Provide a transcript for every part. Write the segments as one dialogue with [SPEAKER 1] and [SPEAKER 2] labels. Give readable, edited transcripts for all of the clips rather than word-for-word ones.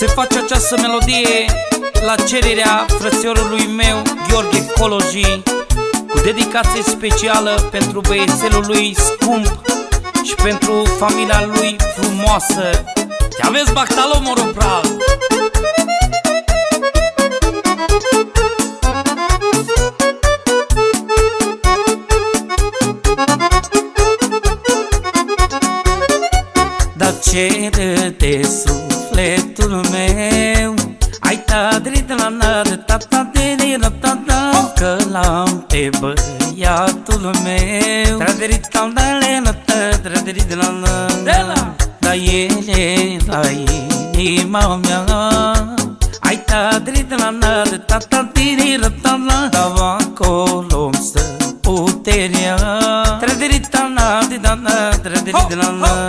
[SPEAKER 1] Se face această melodie la cererea frățiorului meu, Gheorghe Coloji, cu dedicație specială pentru băiețelul lui scump și pentru familia lui frumoasă. Te aveți Bactalomorul Pral! Dar cere de sufletul meu, ai tadrit la năr, tata de tata, că l-am pe băiatul meu. Tradrit la tradrit la dar ele la inima mea. Ai tadrit la năr, tata de tata, dar acolo-mi stă puterea. Tradrit la tradrit la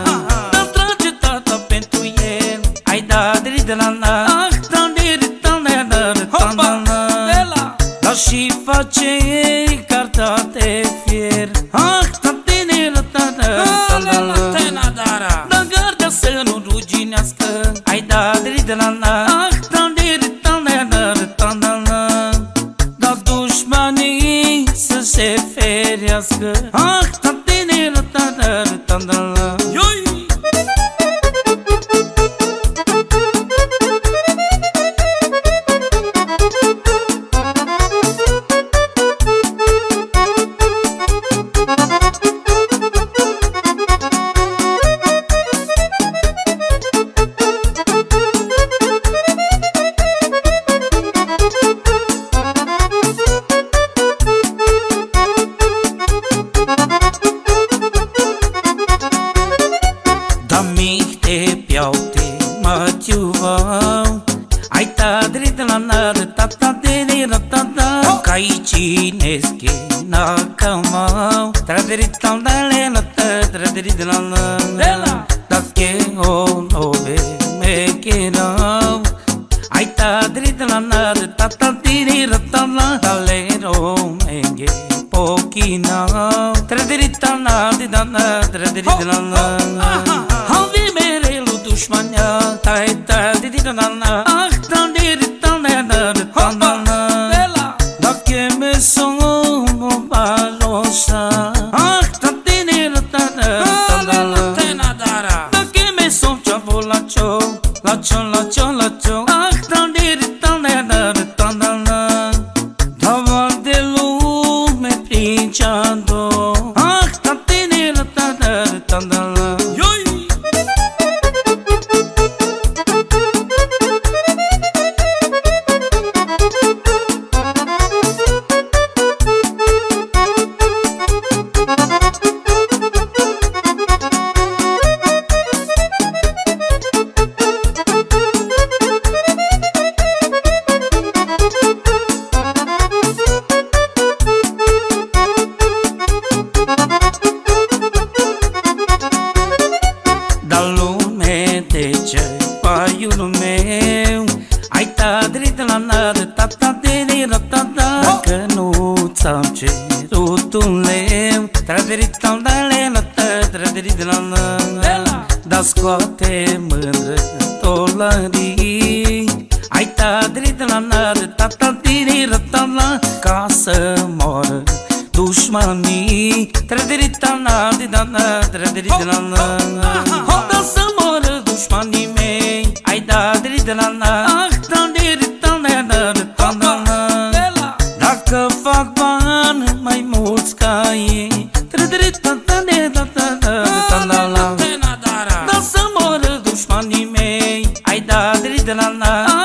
[SPEAKER 1] dar și face cartea de fier. Ah, tatinele tenadara, dar gardea să nu ruginească. Ai dat de la ah, dar dușmanii să se ferească. Ah, tatinele tenadara. Ai tadrit la nar, tata de tata, cai cine schena camau. Tradrit la tradrit la da che o nove me chirau. Ai tadrit la nar, tata de tata, dalero menge pochinau. Tradrit la tradrit la havi merelu dușmania, tai tadrit la meu. Ai tadrit la nar, tata de tata, dacă nu ți-am cerut un leu. Tradrit la tradrit la dar scoate mândră dolării. Ai tadrit la nar, tata de tata, ca să moară dușmanii. Tradrit la tradrit la da să moară dușmanii mei. Ai tadrit la nar, dacă fac bani mai mulți ca ei. Da să moară dușmanii mei. Ai tadrit la nar,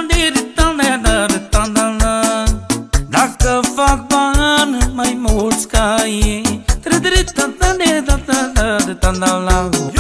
[SPEAKER 1] dacă fac bani mai mulți ca ei.